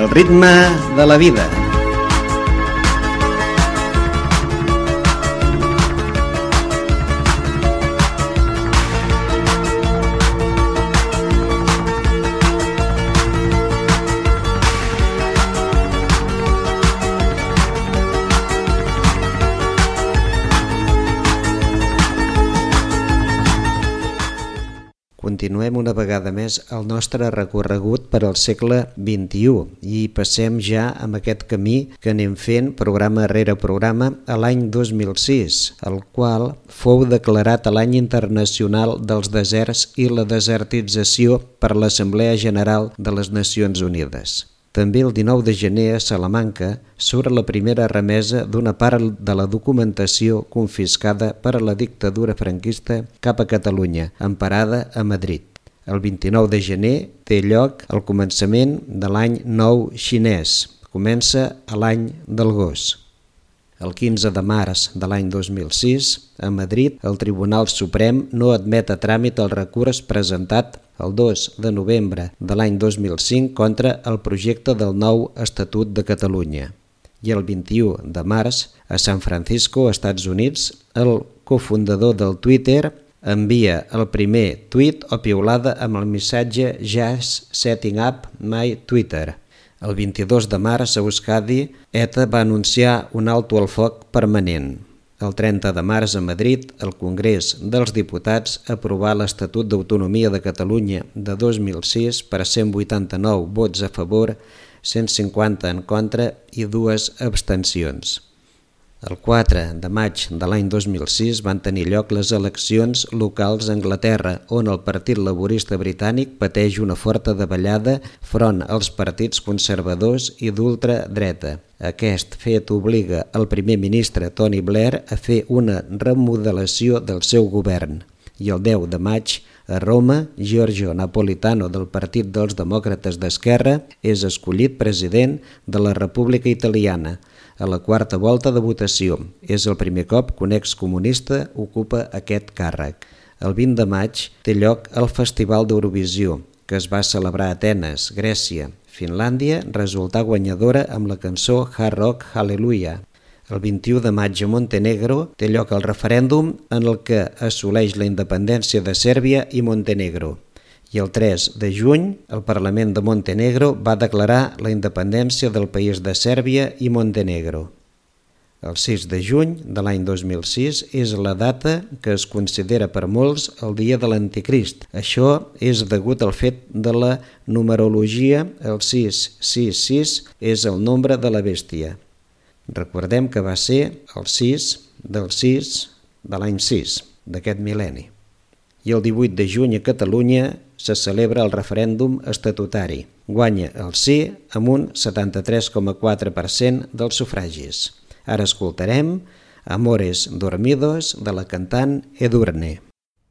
El ritme de la vida. Continuem una vegada més el nostre recorregut per al segle XXI i passem ja amb aquest camí que anem fent programa rere programa a l'any 2006, el qual fou declarat l'any internacional dels deserts i la desertització per l'Assemblea General de les Nacions Unides. També el 19 de gener a Salamanca surt la primera remesa d'una part de la documentació confiscada per a la dictadura franquista cap a Catalunya, emparada a Madrid. El 29 de gener té lloc el començament de l'any nou xinès. Comença a l'any del gos. El 15 de març de l'any 2006, a Madrid, el Tribunal Suprem no admet a tràmit el recurs presentat el 2 de novembre de l'any 2005 contra el projecte del nou Estatut de Catalunya. I el 21 de març, a San Francisco, Estats Units, el cofundador del Twitter envia el primer tuit o piulada amb el missatge "Just setting up my Twitter". El 22 de març, a Euskadi, ETA va anunciar un alto al foc permanent. El 30 de març, a Madrid, el Congrés dels Diputats aprovà l'Estatut d'Autonomia de Catalunya de 2006 per 189 vots a favor, 150 en contra i 2 abstencions. El 4 de maig de l'any 2006 van tenir lloc les eleccions locals a Anglaterra, on el Partit Laborista Britànic pateix una forta davallada front als partits conservadors i d'ultradreta. Aquest fet obliga el primer ministre Tony Blair a fer una remodelació del seu govern. I el 10 de maig, a Roma, Giorgio Napolitano del Partit dels Demòcrates d'Esquerra és escollit president de la República Italiana a la quarta volta de votació. És el primer cop que un excomunista ocupa aquest càrrec. El 20 de maig té lloc el Festival d'Eurovisió, que es va celebrar a Atenes, Grècia. Finlàndia resultà guanyadora amb la cançó Hard Rock Hallelujah. El 21 de maig a Montenegro té lloc el referèndum en el que assoleix la independència de Sèrbia i Montenegro. I el 3 de juny, el Parlament de Montenegro va declarar la independència del país de Sèrbia i Montenegro. El 6 de juny de l'any 2006 és la data que es considera per molts el dia de l'Anticrist. Això és degut al fet de la numerologia, el 666 és el nombre de la bèstia. Recordem que va ser el 6 del 6 de l'any 6 d'aquest mil·lenni. I el 18 de juny a Catalunya se celebra el referèndum estatutari. Guanya el sí amb un 73,4% dels sufragis. Ara escoltarem Amores Dormidos de la cantant Edurne.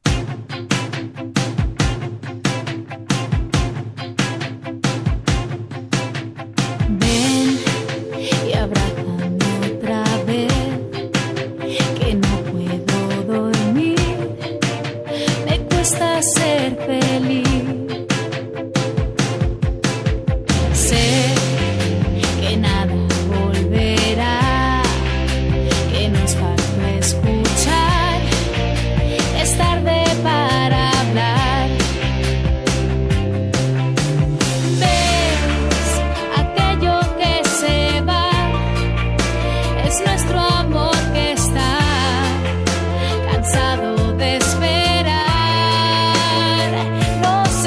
Ser feliz. Sé que nada volverá, que nos falta escuchar. Es tarde para hablar. Ves aquello que se va, es nuestro amor que está cansado de esperar. Nos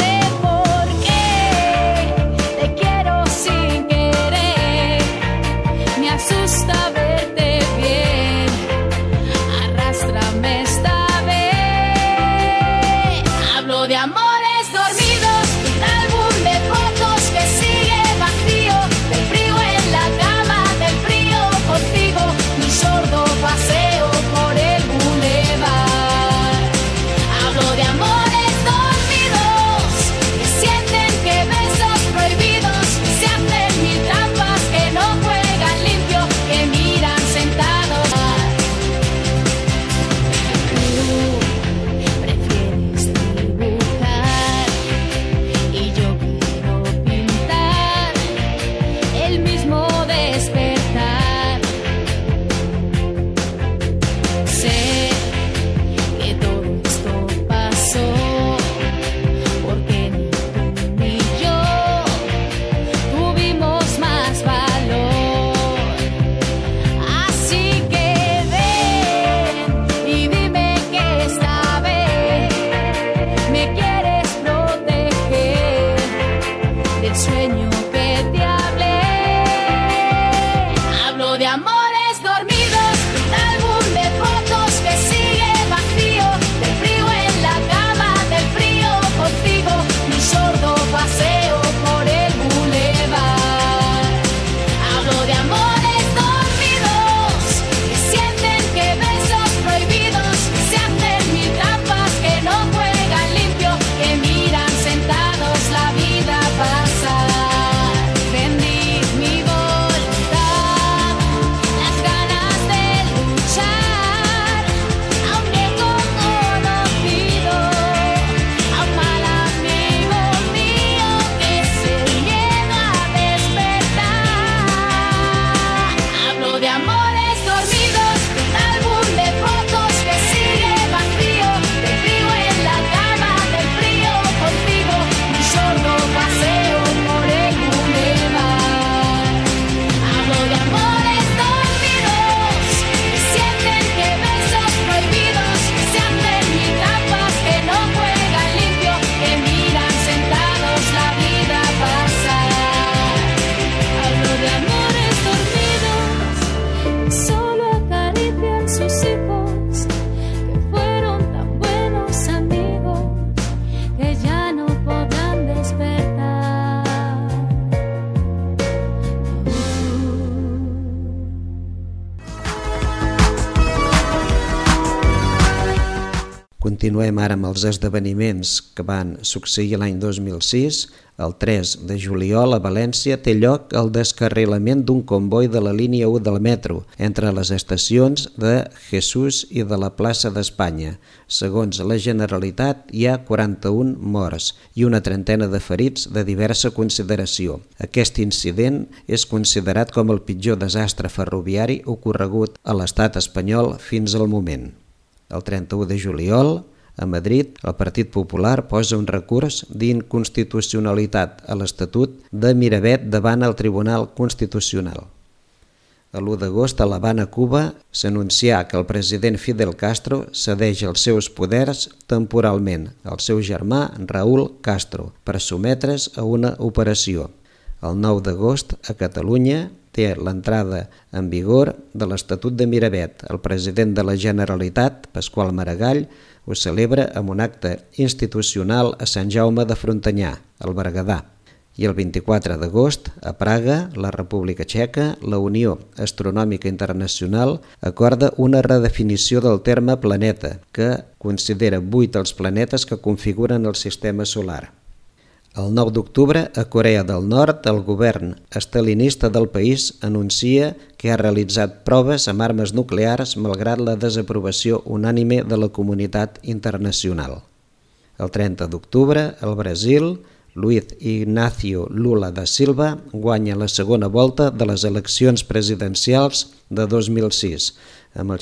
Continuem ara amb els esdeveniments que van succeir l'any 2006. El 3 de juliol a València té lloc el descarrilament d'un comboi de la línia 1 del metro entre les estacions de Jesús i de la plaça d'Espanya. Segons la Generalitat, hi ha 41 morts i una trentena de ferits de diversa consideració. Aquest incident és considerat com el pitjor desastre ferroviari ocorregut a l'estat espanyol fins al moment. El 31 de juliol, a Madrid, el Partit Popular posa un recurs d'inconstitucionalitat a l'Estatut de Miravet davant el Tribunal Constitucional. L'1 d'agost a l'Havana, Cuba, s'anuncià que el president Fidel Castro cedeix els seus poders temporalment al seu germà Raúl Castro per sotmetre's a una operació. El 9 d'agost, a Catalunya, té l'entrada en vigor de l'Estatut de Miravet. El president de la Generalitat, Pasqual Maragall, ho celebra amb un acte institucional a Sant Jaume de Frontanyà, al Berguedà. I el 24 d'agost, a Praga, la República Txeca, la Unió Astronòmica Internacional acorda una redefinició del terme planeta, que considera 8 els planetes que configuren el sistema solar. El 9 d'octubre, a Corea del Nord, el govern estalinista del país anuncia que ha realitzat proves amb armes nuclears malgrat la desaprovació unànime de la comunitat internacional. El 30 d'octubre, al Brasil, Luiz Ignacio Lula da Silva guanya la segona volta de les eleccions presidencials de 2006, amb el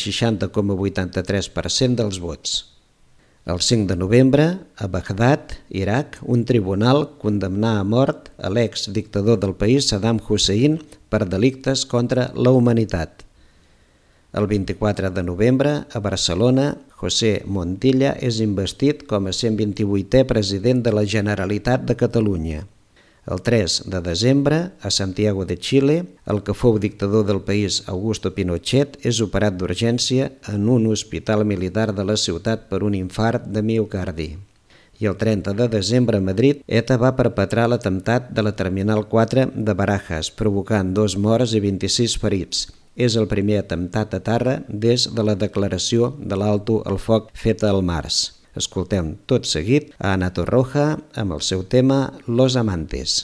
60,83% dels vots. El 5 de novembre, a Bagdad, Iraq, un tribunal condemnà a mort a l'ex-dictador del país Saddam Hussein per delictes contra la humanitat. El 24 de novembre, a Barcelona, José Montilla és investit com a 128è president de la Generalitat de Catalunya. El 3 de desembre, a Santiago de Chile, el que fou dictador del país Augusto Pinochet és operat d'urgència en un hospital militar de la ciutat per un infart de miocardi. I el 30 de desembre a Madrid, ETA va perpetrar l'atemptat de la Terminal 4 de Barajas, provocant 2 morts i 26 ferits. És el primer atemptat a terra des de la declaració de l'alto al foc feta al març. Escoltem tot seguit a Ana Torroja amb el seu tema Los Amantes.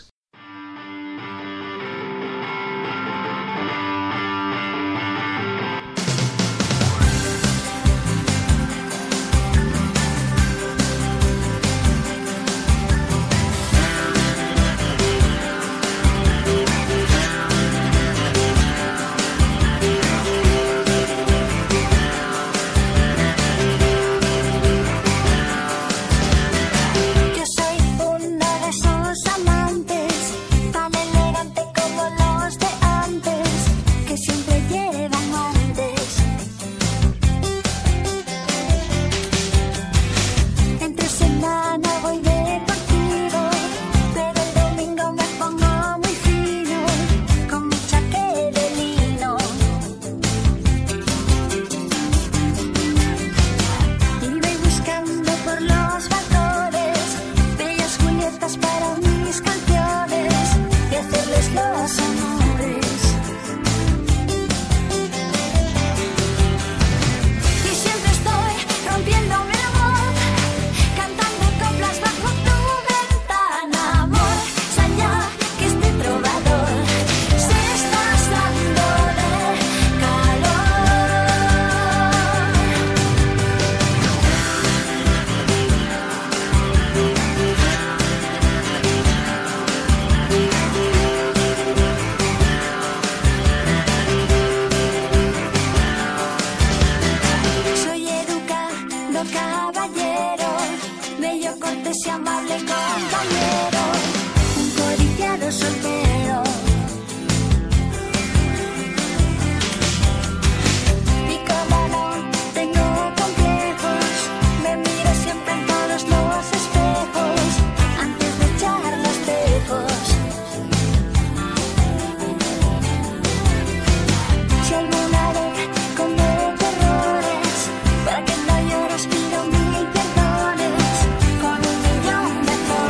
Para que no llores pido mil perdones, con 1 millón de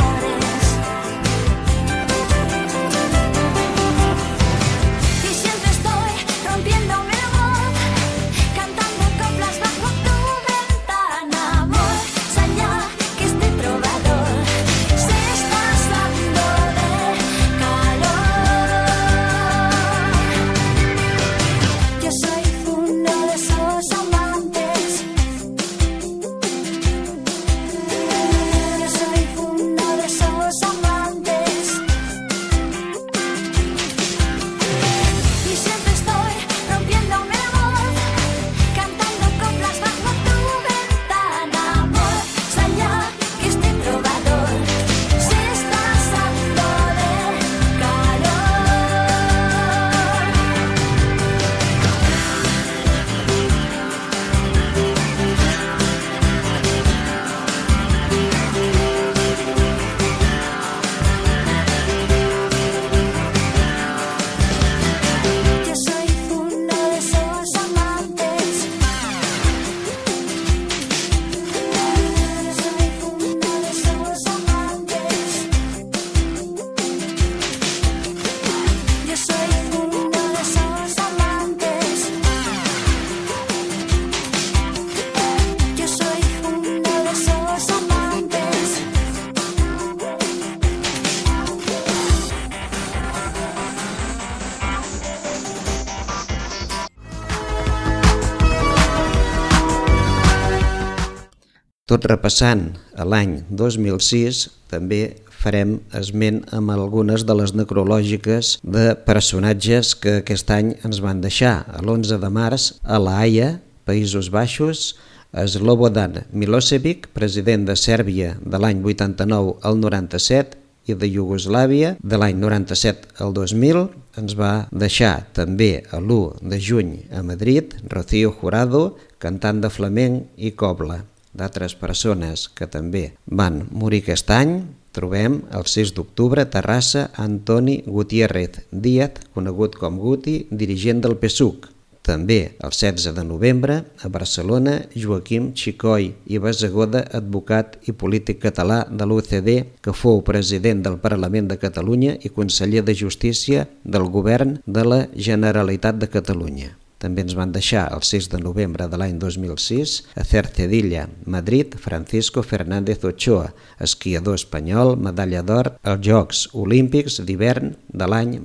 Tot repassant l'any 2006, també farem esment amb algunes de les necrològiques de personatges que aquest any ens van deixar. L'11 de març, a La Haia, Països Baixos, Slobodan Milosevic, president de Sèrbia de l'any 89 al 97 i de Iugoslàvia de l'any 97 al 2000, ens va deixar també l'1 de juny a Madrid Rocío Jurado, cantant de flamenc i cobla. D'altres persones que també van morir aquest any, trobem el 6 d'octubre a Terrassa Antoni Gutiérrez Díaz, conegut com Guti, dirigent del PSUC. També el 16 de novembre a Barcelona Joaquim Xicoi i Bassegoda, advocat i polític català de l'UCD, que fou president del Parlament de Catalunya i conseller de Justícia del Govern de la Generalitat de Catalunya. També ens van deixar el 6 de novembre de l'any 2006 a Cercedilla, Madrid, Francisco Fernández Ochoa, esquiador espanyol, medalla d'or als Jocs Olímpics d'hivern de l'any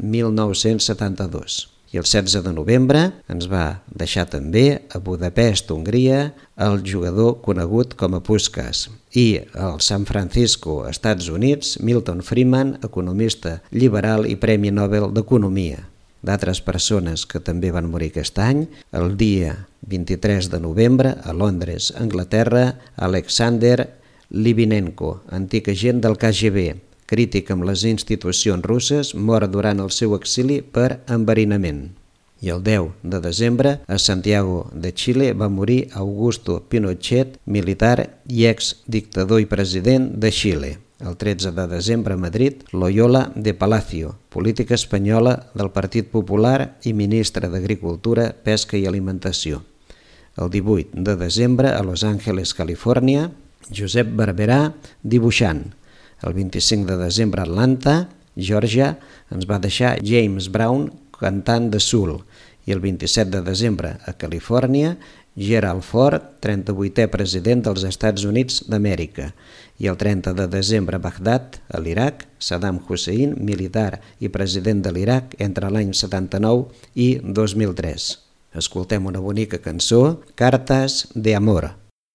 1972. I el 16 de novembre ens va deixar també a Budapest, Hongria, el jugador conegut com a Puskás. I al San Francisco, Estats Units, Milton Friedman, economista liberal i Premi Nobel d'Economia. D'altres persones que també van morir aquest any, el dia 23 de novembre, a Londres, Anglaterra, Alexander Livinenko, antic agent del KGB, crític amb les institucions russes, mor durant el seu exili per enverinament. I el 10 de desembre, a Santiago de Xile, va morir Augusto Pinochet, militar i ex-dictador i president de Xile. El 13 de desembre a Madrid, Loyola de Palacio, política espanyola del Partit Popular i ministra d'Agricultura, Pesca i Alimentació. El 18 de desembre, a Los Angeles, Califòrnia, Josep Barberà, dibuixant. El 25 de desembre a Atlanta, Geòrgia, ens va deixar James Brown, cantant de soul. I el 27 de desembre a Califòrnia, Gerald Ford, 38è president dels Estats Units d'Amèrica. I el 30 de desembre a Bagdad, a l'Iraq, Saddam Hussein, militar i president de l'Iraq entre l'any 79 i 2003. Escoltem una bonica cançó, Cartas de Amor.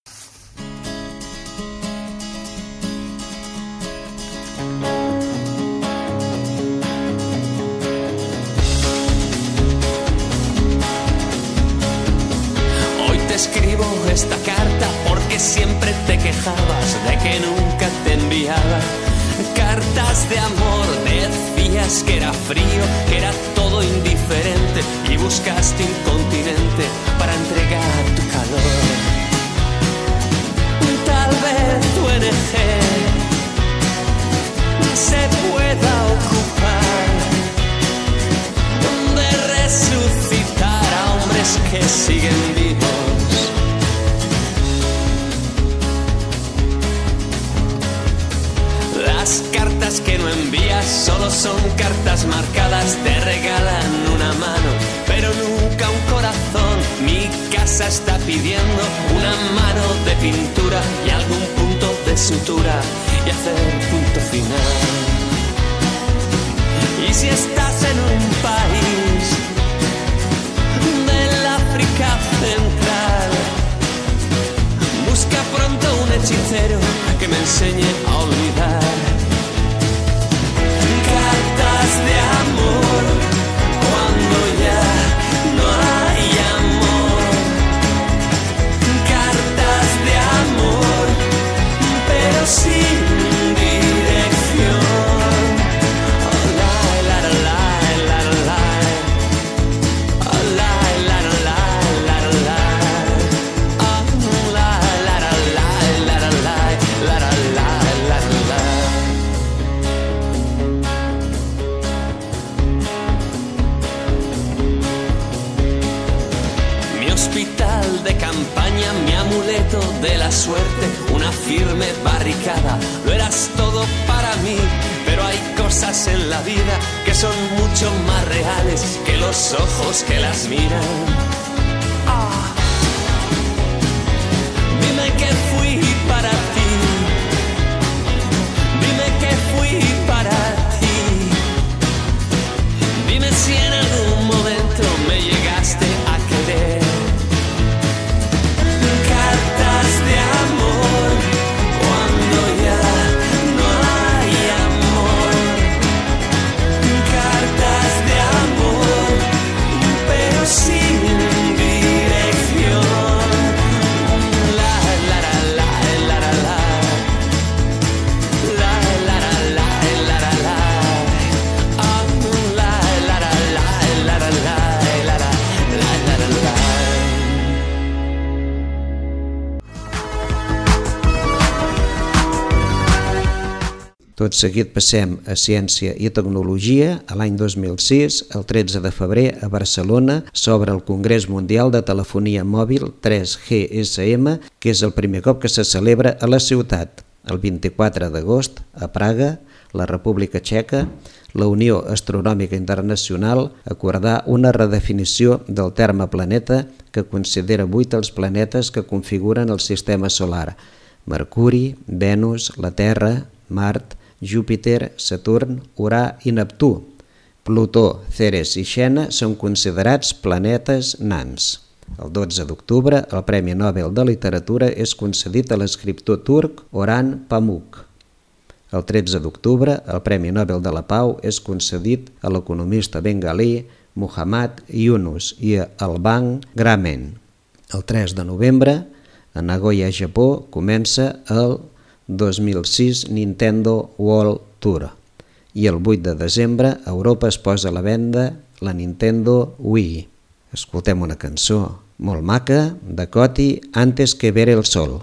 Escribo esta carta porque siempre te quejabas de que nunca te enviaba cartas de amor. Decías que era frío, que era todo indiferente y buscaste un continente para entregar tu calor. Tal vez tu ONG se pueda ocupar de resucitar a hombres que siguen vivos. Las cartas que no envías solo son cartas marcadas, te regalan una mano, pero nunca un corazón. Mi casa está pidiendo una mano de pintura y algún punto de sutura y hacer punto final. Y si estás en un país del África Central, busca pronto un hechicero que me enseñe a olvidar. Cartas de amor cuando ya no hay amor. Cartas de amor pero sin dirección. Oh, la, la, la, la, la, la. Oh, la, la, la, la, la, la. Oh, la, la, la, la, la, la, la, la, la, la. Hospital de campaña, mi amuleto de la suerte, una firme barricada, lo eras todo para mí, pero hay cosas en la vida que son mucho más reales que los ojos que las miran. Ah. Dime que fui para ti, dime que fui para ti, dime si en algún momento me llegaste a querer. Cartas de amor Tot seguit passem a Ciència i Tecnologia. A l'any 2006, el 13 de febrer, a Barcelona, s'obre el Congrés Mundial de Telefonia Mòbil 3GSM, que és el primer cop que se celebra a la ciutat. El 24 d'agost, a Praga, la República Txeca, la Unió Astronòmica Internacional acordà una redefinició del terme planeta que considera 8 els planetes que configuren el sistema solar: Mercuri, Venus, la Terra, Mart, Júpiter, Saturn, Urà i Neptú. Plutó, Ceres i Xena són considerats planetes nans. El 12 d'octubre, el Premi Nobel de Literatura és concedit a l'escriptor turc Orhan Pamuk. El 13 d'octubre, el Premi Nobel de la Pau és concedit a l'economista bengalí Muhammad Yunus i a Alban Gramen. El 3 de novembre, a Nagoya, Japó, comença el 2006 Nintendo World Tour. I el 8 de desembre, a Europa es posa a la venda la Nintendo Wii. Escoltem una cançó molt maca de Coti, Antes que ver el sol.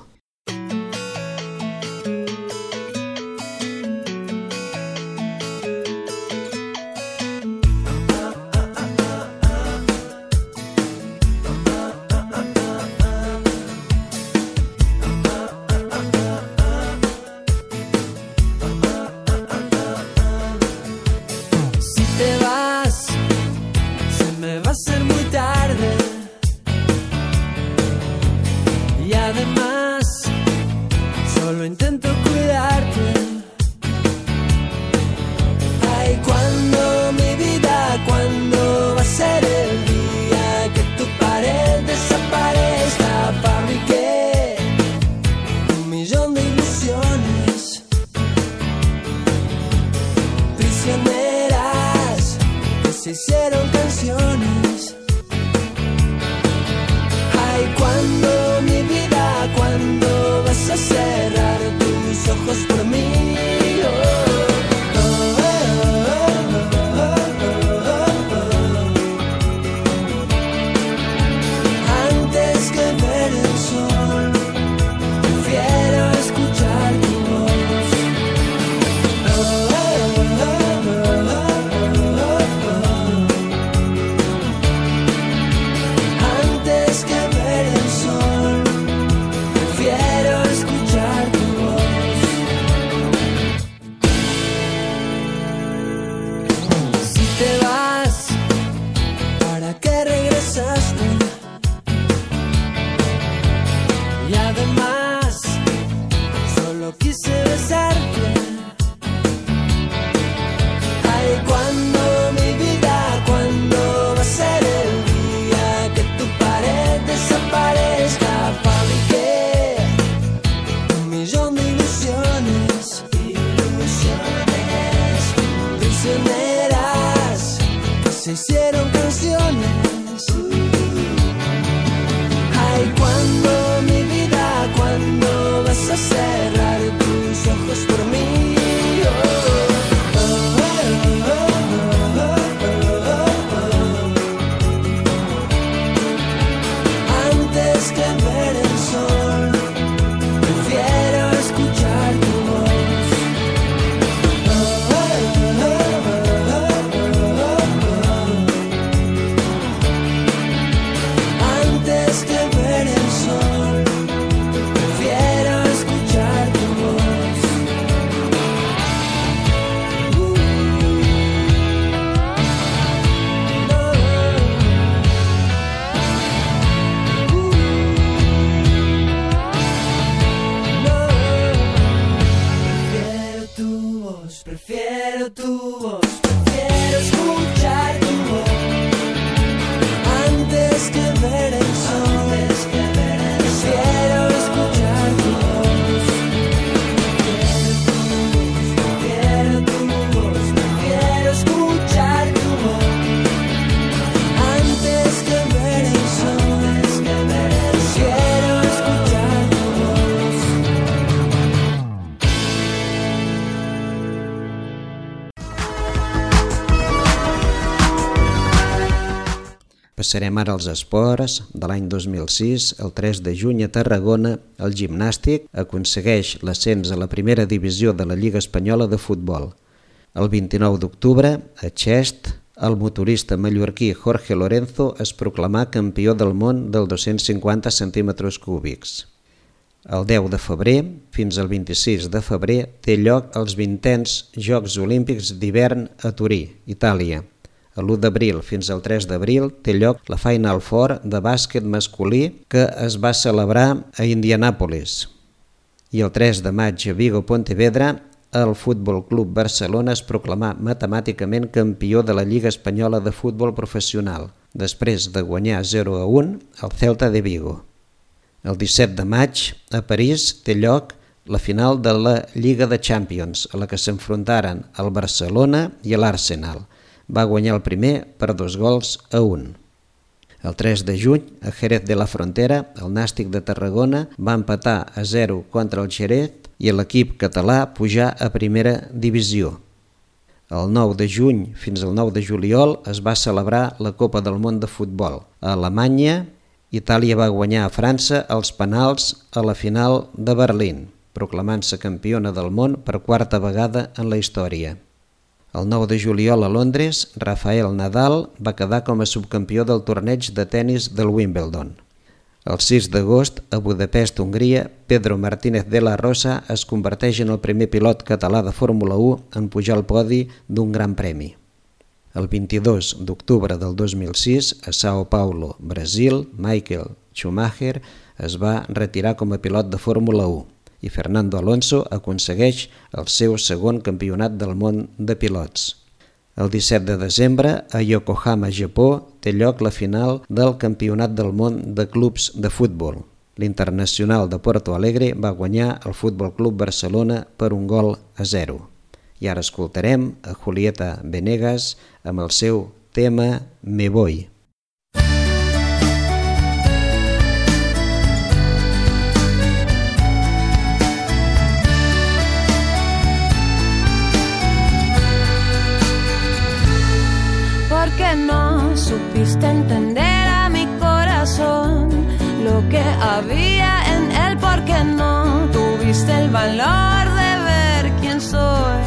Passarem ara als esports. De l'any 2006, el 3 de juny a Tarragona, el gimnàstic aconsegueix l'ascens a la primera divisió de la Lliga Espanyola de Futbol. El 29 d'octubre, a Xest, el motorista mallorquí Jorge Lorenzo es proclamà campió del món del 250 centímetres cúbics. El 10 de febrer fins al 26 de febrer té lloc els 20è Jocs Olímpics d'hivern a Turí, Itàlia. L'1 d'abril fins al 3 d'abril té lloc la Final Four de bàsquet masculí que es va celebrar a Indianàpolis. I el 3 de maig a Vigo, Pontevedra, el Futbol Club Barcelona es proclamà matemàticament campió de la Lliga Espanyola de Futbol Professional, després de guanyar 0-1 al Celta de Vigo. El 17 de maig, a París, té lloc la final de la Lliga de Champions, a la que s'enfrontaren el Barcelona i l'Arsenal. Va guanyar el primer per 2-1. El 3 de juny, a Jerez de la Frontera, el Nàstic de Tarragona va empatar a 0 contra el Jerez i l'equip català pujà a primera divisió. El 9 de juny fins al 9 de juliol es va celebrar la Copa del Món de Futbol. A Alemanya, Itàlia va guanyar a França els penals a la final de Berlín, proclamant-se campiona del món per quarta vegada en la història. El 9 de juliol a Londres, Rafael Nadal va quedar com a subcampió del torneig de tennis del Wimbledon. El 6 d'agost, a Budapest, Hongria, Pedro Martínez de la Rosa es converteix en el primer pilot català de Fórmula 1 en pujar al podi d'un gran premi. El 22 d'octubre del 2006, a Sao Paulo, Brasil, Michael Schumacher es va retirar com a pilot de Fórmula 1 i Fernando Alonso aconsegueix el seu segon campionat del món de pilots. El 17 de desembre, a Yokohama, Japó, té lloc la final del Campionat del món de clubs de futbol. L'Internacional de Porto Alegre va guanyar el Futbol Club Barcelona per 1-0. I ara escoltarem a Julieta Venegas amb el seu tema Me Voy. Porque no supiste entender a mi corazón lo que había en él, porque no tuviste el valor de ver quién soy,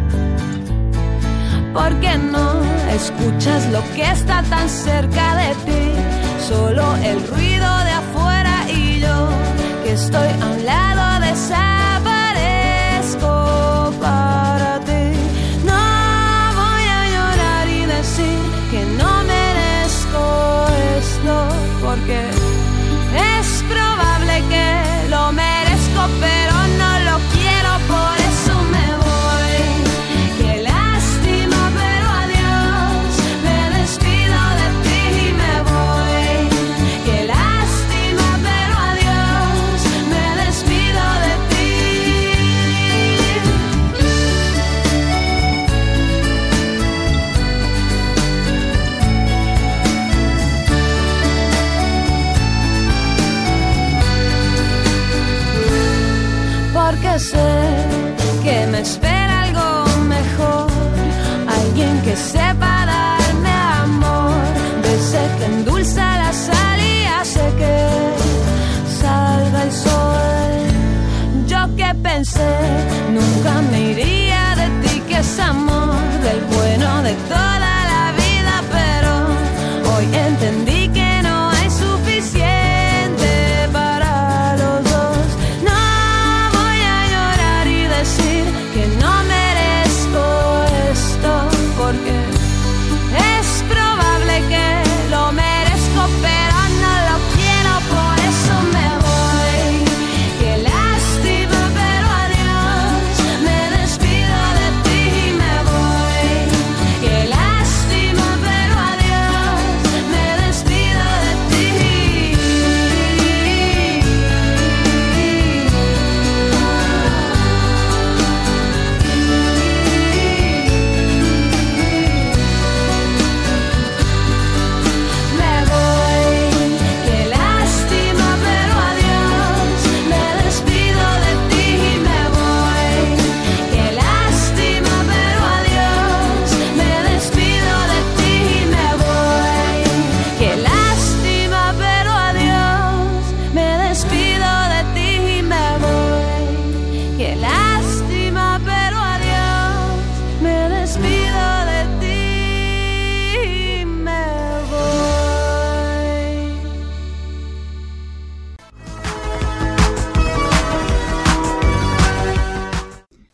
porque no escuchas lo que está tan cerca de ti, solo el ruido de afuera y yo que estoy a un lado desaparezco para ti. Que no merezco esto, porque es probable que lo merezco, pero no lo quiero, por eso me voy. Qué lástima, pero adiós, me despido de ti y me voy. Qué lástima, pero adiós, me despido de ti. Porque sé que me espera algo mejor, alguien que sepa darme amor, de ese que endulza la sal y hace que salga el sol. Yo que pensé nunca me iría de ti, que es amor del bueno de toda la vida, pero hoy entendí que no hay suficiente para los dos. Que no merezco esto, porque es probable que lo merezco, pero no lo quiero, por eso me voy. Qué lástima, pero adiós, me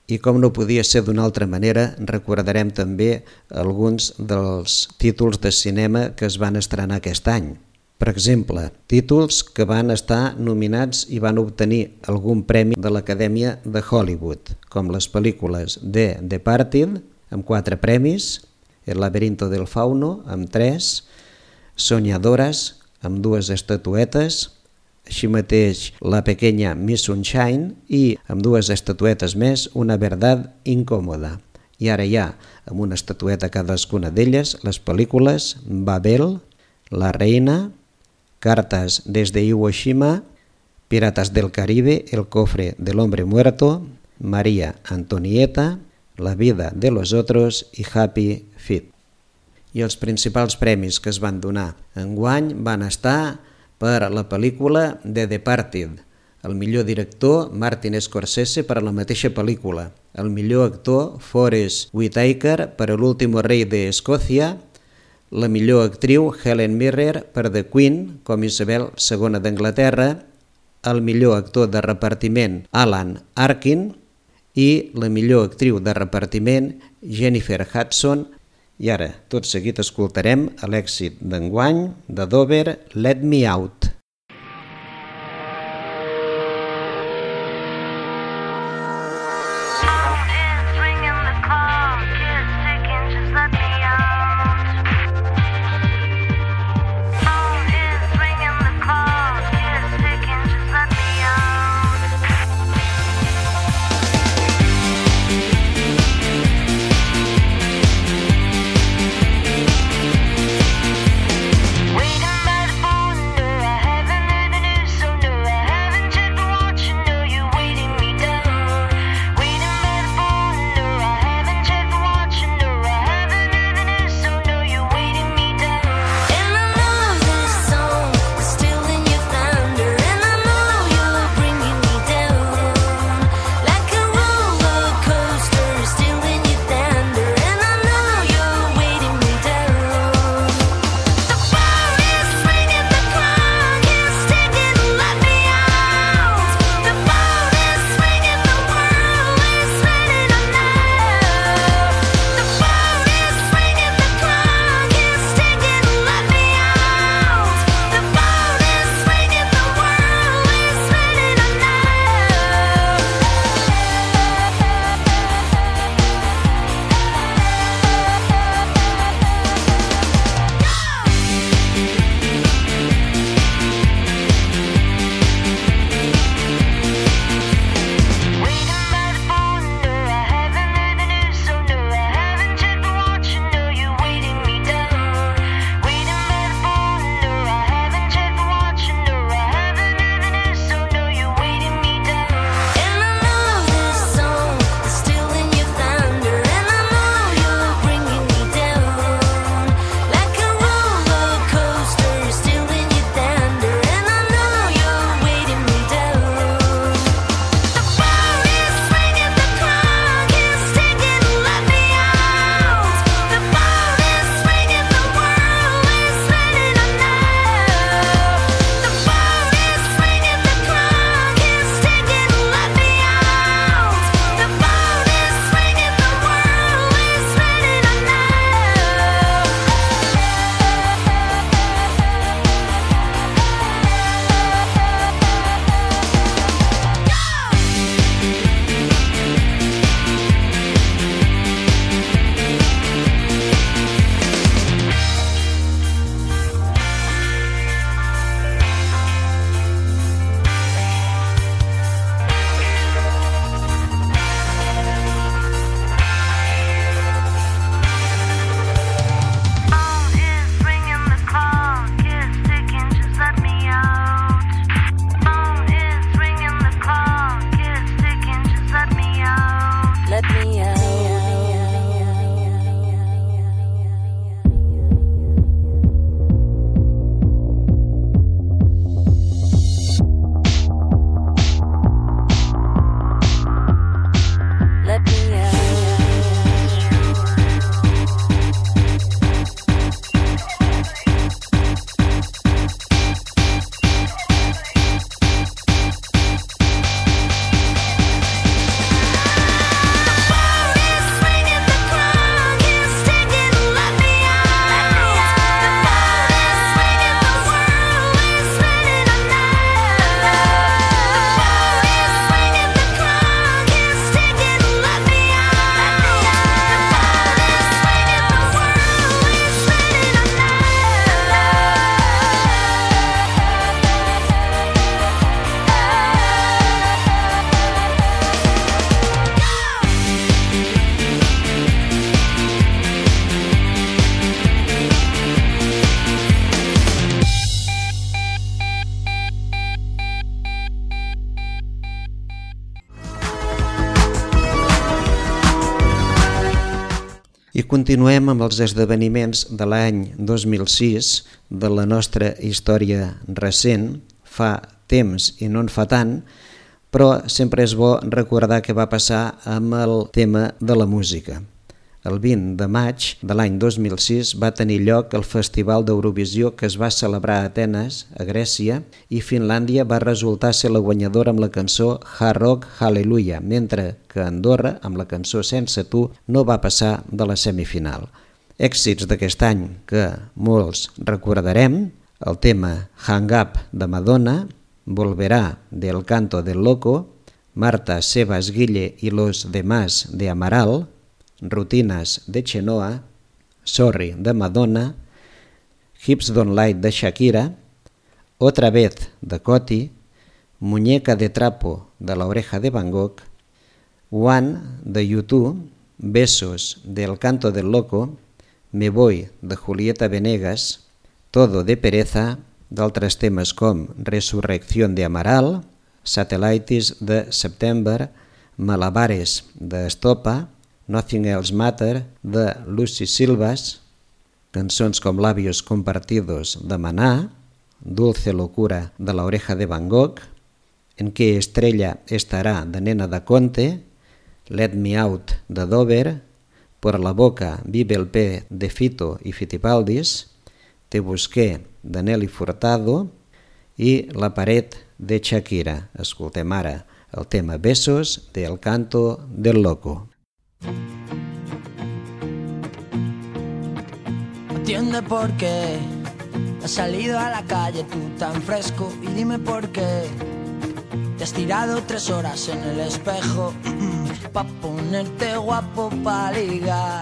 I com no podia ser d'una altra manera, recordarem també alguns dels títols de cinema que es van estrenar aquest any. Per exemple, títols que van estar nominats i van obtenir algun premi de l'Acadèmia de Hollywood, com les pel·lícules de The Departed, amb 4 premis, El laberinto del fauno, amb 3, Soñadoras, amb 2 estatuetes, així mateix La pequeña Miss Sunshine i, amb 2 estatuetes més, Una verdad incòmoda. I ara ja, amb una estatueta cadascuna d'elles, les pel·lícules Babel, La reina, Cartas desde Iwo Jima, Piratas del Caribe, El cofre del hombre muerto, María Antonieta, La vida de los otros i Happy Feet. I els principals premis que es van donar enguany van estar per la pel·lícula The Departed, el millor director Martin Scorsese per a la mateixa pel·lícula, el millor actor Forest Whitaker per a L'último rei d'Escòcia, la millor actriu Helen Mirren per The Queen com Isabel II d'Anglaterra, el millor actor de repartiment Alan Arkin i la millor actriu de repartiment Jennifer Hudson. I ara, tot seguit, escoltarem l'èxit d'enguany de Dover, Let Me Out. Waiting by the phone, I I continuem amb els esdeveniments de l'any 2006 de la nostra història recent. Fa temps i no en fa tant, però sempre és bo recordar què va passar amb el tema de la música. El 20 de maig de l'any 2006 va tenir lloc el Festival d'Eurovisió que es va celebrar a Atenes, a Grècia, i Finlàndia va resultar ser la guanyadora amb la cançó Hard Rock Hallelujah, mentre que Andorra, amb la cançó Sense tu, no va passar de la semifinal. Èxits d'aquest any que molts recordarem: el tema Hang Up de Madonna, Volverá del Canto del Loco, Marta Sebas Guille y los demás de Amaral, Rutinas de Chenoa, Sorry de Madonna, Hips Don't Lie de Shakira, Otra Vez de Coti, Muñeca de Trapo de La Oreja de Van Gogh, One de U2, Besos del Canto del Loco, Me Voy de Julieta Venegas, Todo de Pereza, d'altres temes com Resurrección de Amaral, Satellites de September, Malabares de Estopa, Nothing Else Matter de Lucy Silvas, cançons com Labios Compartidos de Maná, Dulce Locura de La Oreja de Van Gogh, En qué estrella estará de Nena da Conte, Let Me Out de Dover, Por la boca vive el pez de Fito y Fitipaldis, Te busqué de Nelly Furtado i La paret de Shakira. Escoltem ara el tema Besos del Canto del Loco. Atiende por qué has salido a la calle tú tan fresco y dime por qué te has tirado 3 horas en el espejo pa' ponerte guapo, pa' ligar,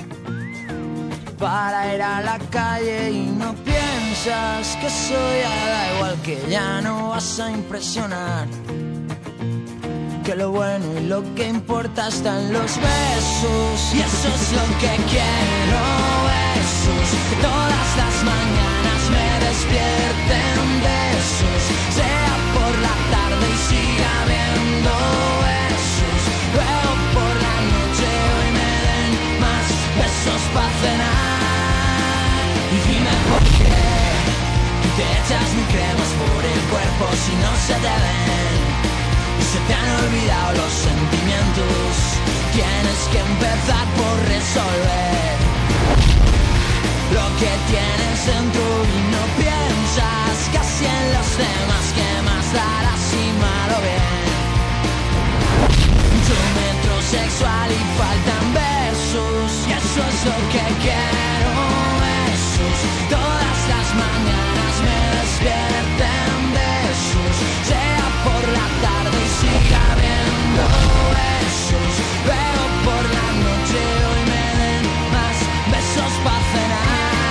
para ir a la calle y no piensas que eso ya da igual, que ya no vas a impresionar, que lo bueno y lo que importa está en los besos, y eso es lo que quiero, besos, que todas las mañanas me despierten besos, sea por la tarde y siga viendo besos, luego por la noche hoy me den más besos pa' cenar, y dime por qué te echas mi cremas por el cuerpo si no se te ven, se te han olvidado los sentimientos, tienes que empezar por resolver lo que tienes dentro y no piensas casi en los demás, que más dará si mal o bien. Mucho metrosexual y faltan versos, y eso es lo que quiero, besos, todas las mañanas me despierten besos, sea por la tarde y siga viendo besos, luego por la noche hoy me den más besos pa' cenar.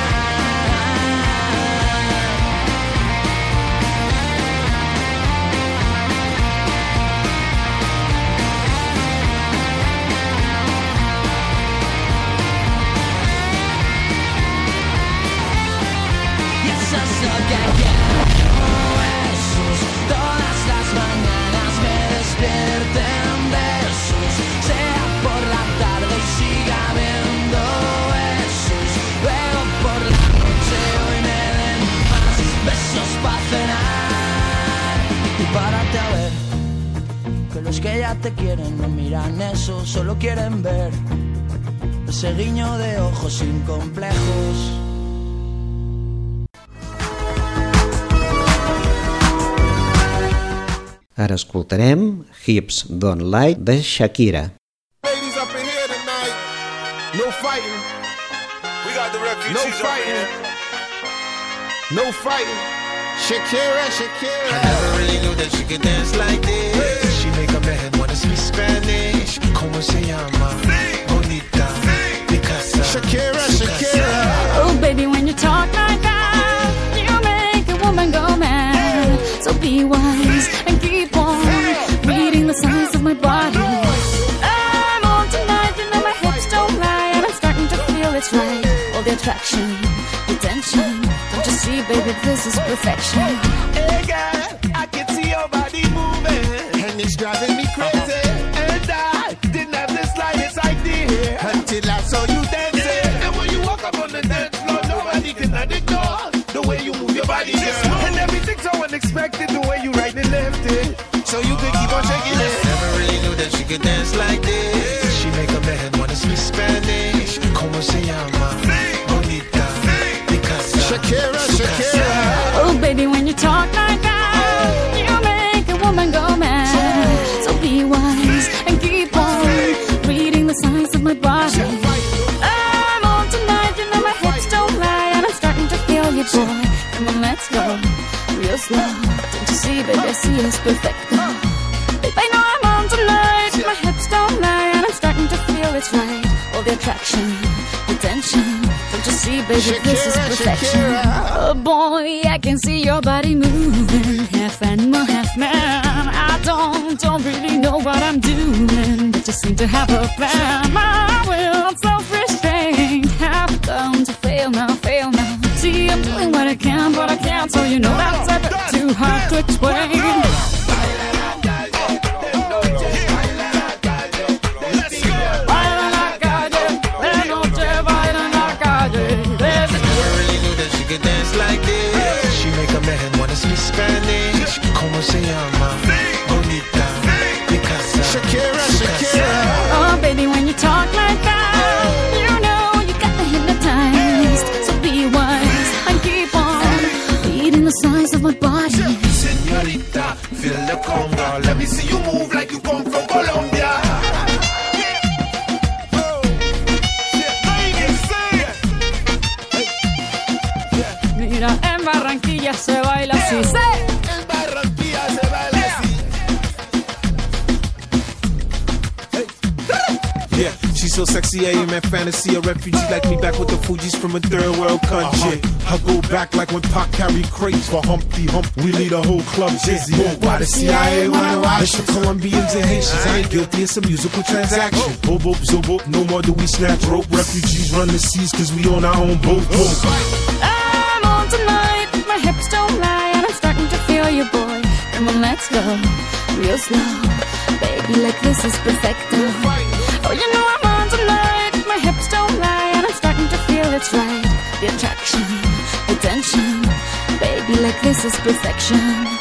Y eso es lo que quiero, besos, todas las mañanas me despierten besos, sea por la tarde y siga viendo besos, luego por la noche hoy me den más besos pa' cenar. Y párate a ver que los que ya te quieren no miran eso, solo quieren ver ese guiño de ojos sin complejos. Ara escoltarem Hips Don't Lie de Shakira. Ladies up in here tonight, no fighting. We got the refugees No up fighting. here. No fighting. Shakira, Shakira. I never really knew that she could dance like this. She make up her head wanna speak Spanish. Como se llama? Bonita. Picasa. Shakira, Shakira. Oh, baby, when you talk like that, you make a woman go mad. So be wise and keep on reading the signs of my body. I'm on tonight, you know my hips don't lie, and I'm starting to feel it's right. All the attraction, the tension. Don't you see, baby, this is perfection. Hey girl, I can see your body moving, and it's driving me crazy. And I didn't have the slightest idea until I saw you dancing. can dance like this. She make a man wanna speak Spanish. Como se llama? Bonita. Picasa. Shakira, Shakira. Oh, baby, when you talk like that, you make a woman go mad. So be wise and keep on reading the signs of my body. I'm on tonight, you know my hips don't lie, and I'm starting to feel you, boy. Come on, let's go real slow. Don't you see, baby, see it's perfect. Babe, I know I'm on tonight, my hips don't lie, and I'm starting to feel it's right. All the attraction, the tension. Don't you see, baby, this is perfection. Oh boy, I can see your body moving, half animal, half man. I don't really know what I'm doing, but just seem to have a plan. My will, self-restraint, have come to fail now, fail now. See, I'm doing what I can, but I can't, so you know that's a bit too hard to explain. Spanish, como se llama? Bonita, Picasa. Shakira, Shakira. Oh, baby, when you talk like that, you know you got me hypnotized. So be wise and keep on reading the signs of my body. Señorita, feel the conga. Let me see you move like you come from Colombia. Mira, en Barranquilla se baila así. En Barranquilla se baila así. Yeah, she's so sexy, I am at fantasy. A refugee like me back with the Fugees from a third world country. I go back like when Pac carried crates for Humpty Hump. We lead a whole club dizzy. Why the CIA wanna watch? It's for Colombians and Haitians. I ain't guilty, it's a musical transaction. Boop, boop, zo, boop. No more do we snatch rope. Refugees run the seas cause we on our own boat. I'm on tonight, my hips don't lie, and I'm starting to feel you, boy. Come on, let's go real slow. Baby, like this is perfect. Oh, you know I'm on tonight, my hips don't lie, and I'm starting to feel it's right. The attraction, the tension. Baby, like this is perfection.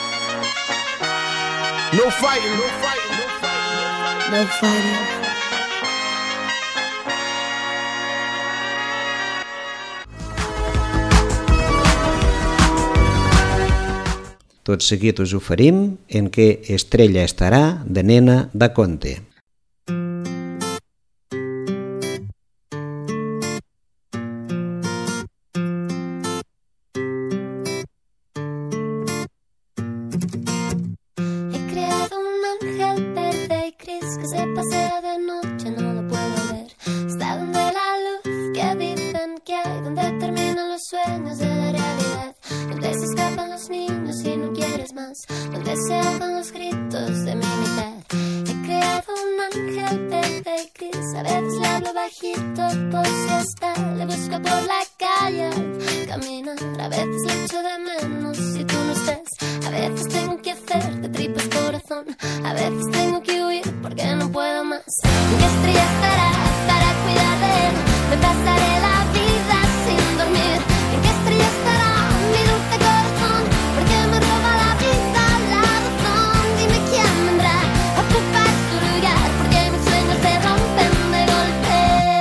No fighting, no fighting, no fighting. No fighting. Tot seguit us oferim En què estrella estarà de Nena Da Conte. He creado un ángel verde y gris que se pasea de noche, no lo puedo ver. Está donde la luz que dicen que hay, donde terminan los sueños de la realidad, donde se escapan los niños y no quieres más, donde se ahogan los gritos de mi mitad. He creado un ángel verde y gris, a veces le hablo bajito por si está, le busco por la calle al caminar, a veces le echo de menos si tú no estás, a veces tengo que hacer de tripas corazón, a veces tengo que huir porque no puedo más. ¿En qué estrella estará para cuidar de él? Me pasaré la vida sin dormir. ¿En qué estrella estará mi dulce corazón? Porque me roba la vida, la razón. Dime quién vendrá a ocupar su lugar, porque mis sueños se rompen de golpe.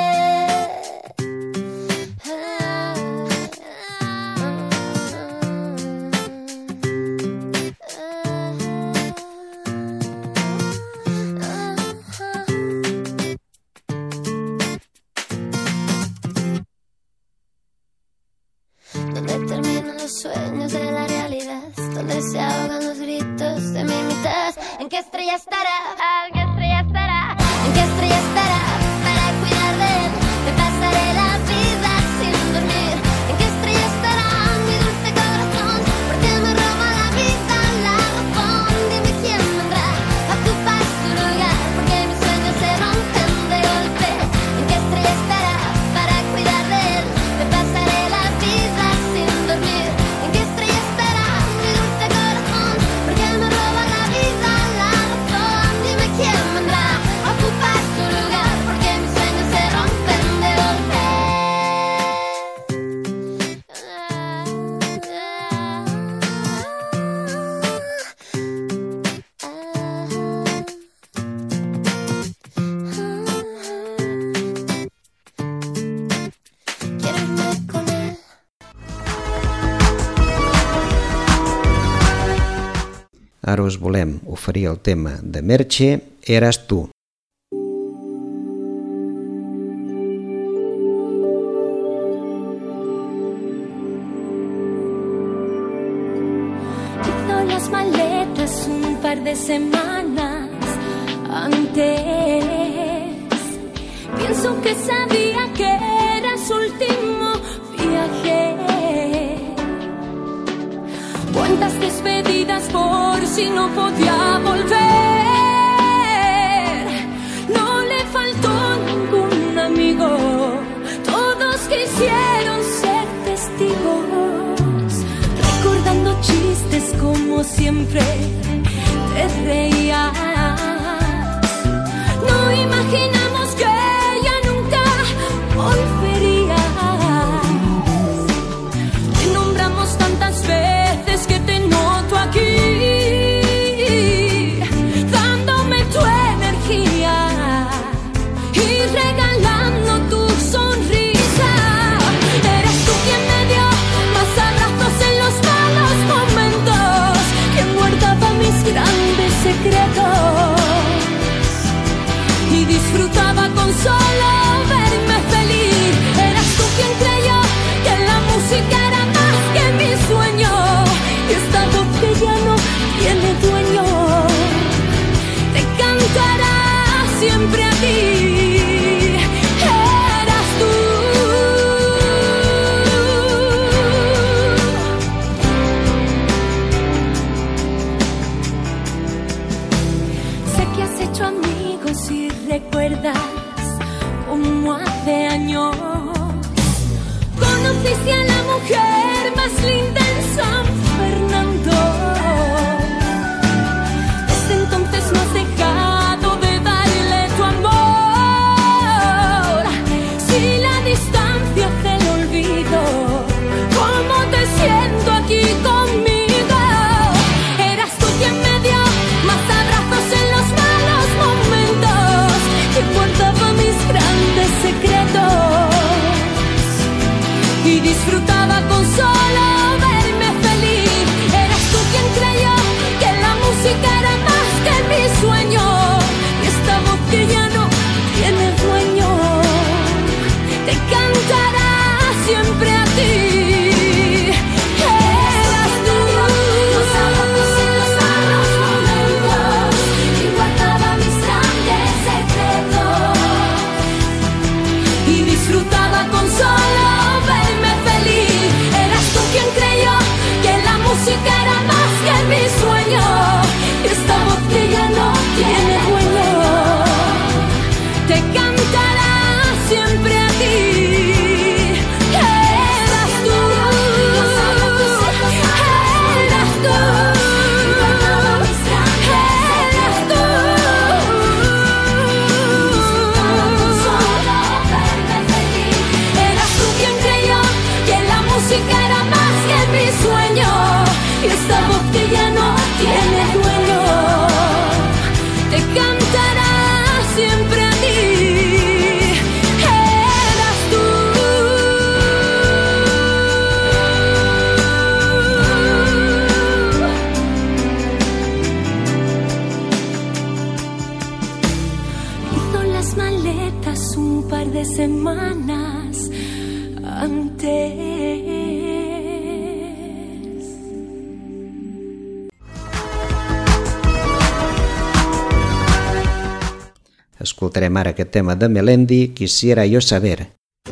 Donde terminan los sueños de la realidad, donde se ahogan los gritos de mi mitad. ¿En qué estrella estará? ¿En qué estrella estará? ¿En qué estrella estará para cuidar de él? Me pasaré la vida sin dormir. ¿En qué estrella estará mi dulce corazón? Porque me roba la vida, la razón. Dime quién vendrá a ocupar su lugar, porque mis sueños se rompen de golpe. ¿En qué estrella estará para cuidar de él? Me pasaré la vida sin dormir. ¿En qué estrella estará mi dulce corazón? Porque me roba la vida, la razón. Dime quién Ara us volem oferir el tema de Merche, Eras tú. Hizo las maletas un par de semanas antes. Pienso que sabía que era su último viaje. Cuántas despedidas por si no podía volver. No le faltó ningún amigo. Todos quisieron ser testigos. Recordando chistes como siempre te reías. No imaginamos que ella nunca volvería. Te nombramos tantas veces que te noto aquí, dándome tu energía y regalando tu sonrisa. Eres tú quien me dio más abrazos en los malos momentos, quien guardaba mis grandes secretos y disfrutaba con solo verme feliz. Eras tú quien creyó que la música era más que mi sueño, y esta voz que ya no tiene dueño te cantará siempre a ti. Eras tú. Sé que has hecho amigos y recuerdas como hace años conociste a la mujer más linda en San Fernando. Desde entonces no has dejado de darle tu amor. Si la distancia hace el olvido, ¿cómo te siento aquí conmigo? Eras tú quien me dio más abrazos en los malos momentos, quien guardaba mis grandes secretos y disfrutaba con solo verme feliz. Eras tú quien creyó que la música era más que mi sueño, y esta voz que ya no tiene dueño te cantará siempre a ti. Eras tú. Los abrazos en los malos momentos y guardaba mis grandes secretos y disfrutaba con solo verme feliz. Eras tú quien creyó que la música era más que mi sueño, y esta voz que ya no tiene dueño te cantará siempre a ti. Eras tú. Eras tú. Eras tú. Eras tú quien creyó que la música era más que mi sueño, y esta voz que ya no tiene dueño te cantará siempre a ti. Eras tú. Hizo las maletas un par de semanas antes. Escoltarem ara aquest tema de Melendi, Quisiera yo saber.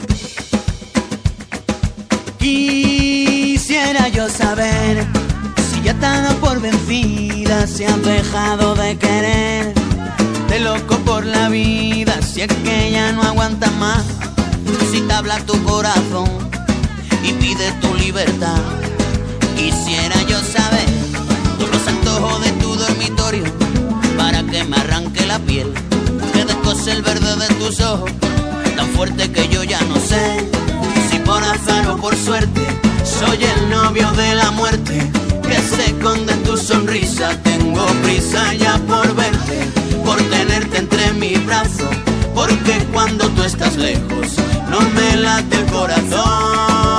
Quisiera yo saber si ya está por vencida, si has dejado de querer, de loco por la vida, si es que ya no aguanta más, si te habla tu corazón y pide tu libertad. Quisiera yo saber los antojos de tu dormitorio para que me arranque la piel, que descose el verde de tus ojos, tan fuerte que yo ya no sé si por azar o por suerte soy el novio de la muerte, que se esconde en tu sonrisa. Tengo prisa ya por verte, por tenerte entre mis brazos, porque cuando tú estás lejos no me late el corazón.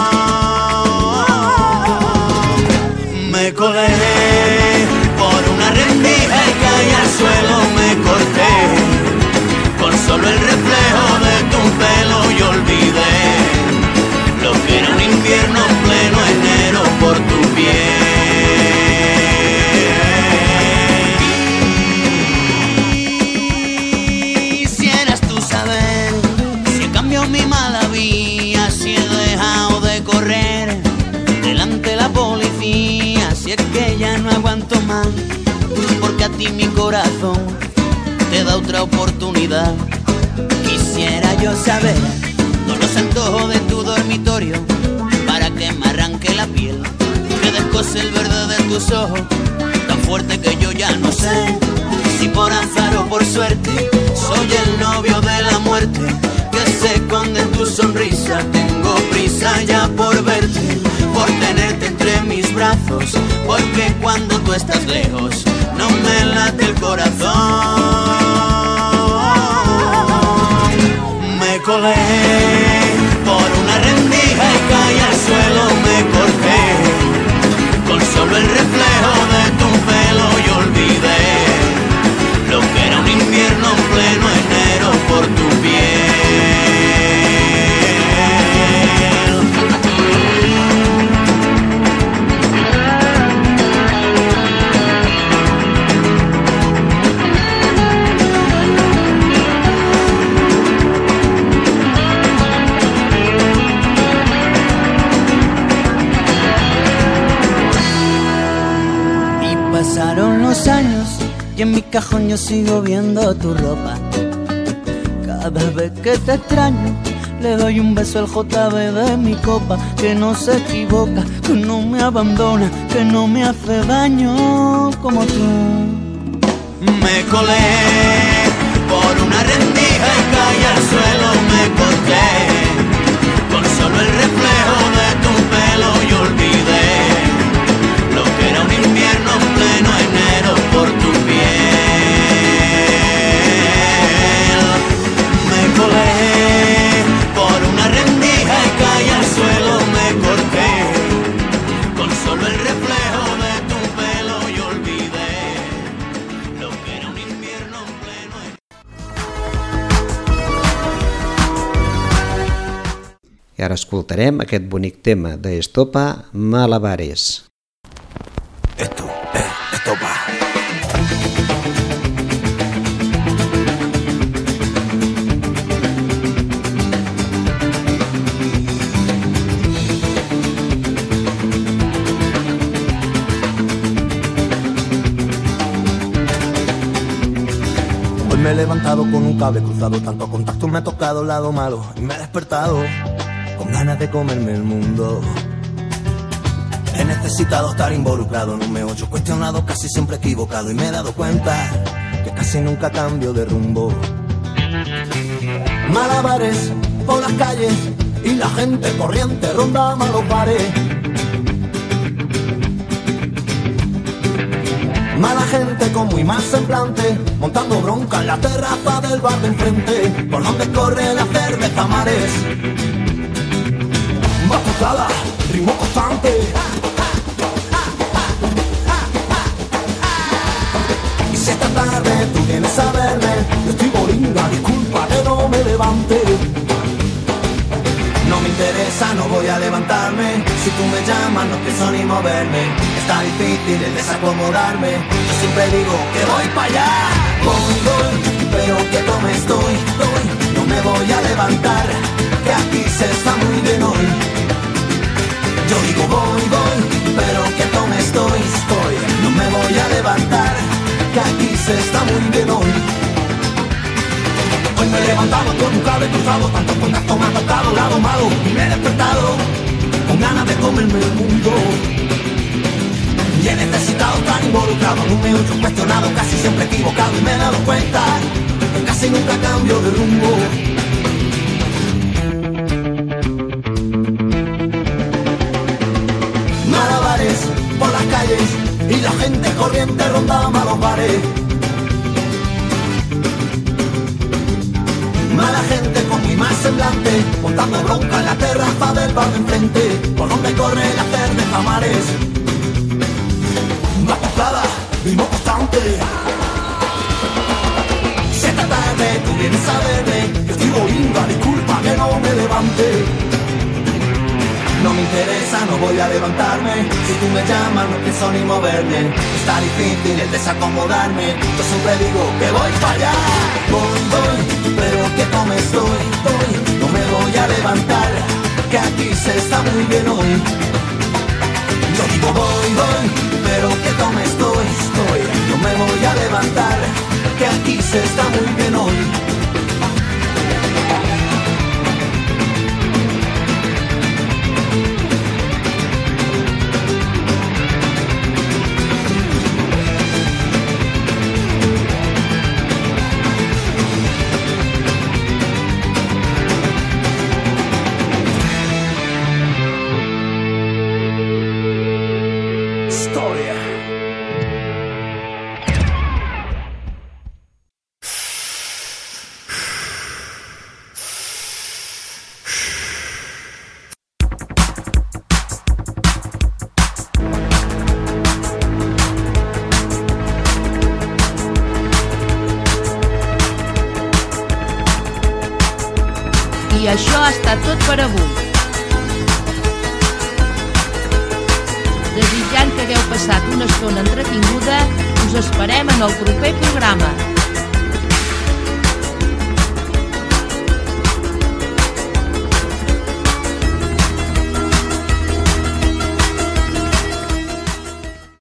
Me colé por una ti mi corazón te da otra oportunidad. Quisiera yo saber todos los antojos de tu dormitorio para que me arranque la piel, que descose el verde de tus ojos, tan fuerte que yo ya no sé si por azar o por suerte soy el novio de la muerte que se esconde en tu sonrisa. Tengo prisa ya por verte, por tenerte entre mis brazos, porque cuando tú estás lejos no me late el corazón. Me colé por una rendija y caí al suelo, me corté con solo el reflejo de tu pelo y olvidé lo que era un invierno en pleno enero por tu piel. Pasaron los años y en mi cajón yo sigo viendo tu ropa. Cada vez que te extraño le doy un beso al JB de mi copa, que no se equivoca, que no me abandona, que no me hace daño como tú. Me colé por una rendija y caí al suelo, me corté con solo el reflejo de tu pelo y olvidé lo que era un invierno en pleno enero por tu piel. Me colé por una rendija y caí al suelo, me corté con solo el reflejo de tu pelo y olvidé lo que era un invierno en pleno enero. I ara escoltarem aquest bonic tema d'Estopa, Malabares. Esto es Estopa. Hoy me he levantado con un cable cruzado, tanto contacto me ha tocado el lado malo y me he despertado con ganas de comerme el mundo. He necesitado estar involucrado, no me he hecho cuestionado, casi siempre equivocado, y me he dado cuenta que casi nunca cambio de rumbo. Malabares por las calles y la gente corriente ronda malos bares. Mala gente con muy mal semblante, montando bronca en la terraza del bar de enfrente, por donde corre la cerveza Mares. Batucada, ritmo constante. Y si esta tarde tú vienes a verme, yo estoy boringa, disculpa que no me levante. No me interesa, no voy a levantarme. Si tú me llamas no pienso ni moverme. Está difícil el desacomodarme. Yo siempre digo que voy para allá. Voy, pero que tome estoy. No me voy a levantar, que aquí se está muy bien hoy. Yo digo voy, pero que tome estoy. No me voy a levantar, que aquí se está muy bien hoy. Hoy me he levantado con un cable cruzado, tanto contacto me ha tocado el lado malo, y me he despertado con ganas de comerme el mundo. Y he necesitado estar involucrado, no me he hecho cuestionado, casi siempre equivocado, y me he dado cuenta que casi nunca cambio de rumbo. Malabares por las calles y la gente corriente ronda malos bares. Mala gente con muy mal semblante, montando bronca en la terraza del bar de enfrente, por donde corre la cerveza Mares. Batucada, ritmo constante. Si esta tarde tú vienes a verme, yo estoy boringa, disculpa que no me levante. No me interesa, no voy a levantarme. Si tú me llamas no pienso ni moverme. Está difícil el desacomodarme. Yo siempre digo que voy para allá. Voy, pero que tome estoy. No me voy a levantar, que aquí se está muy bien hoy. Yo digo voy, pero que tome estoy. No me voy a levantar. I això ha estat tot per avui. Desitjant que hagueu passat una estona entretinguda, us esperem en el proper programa.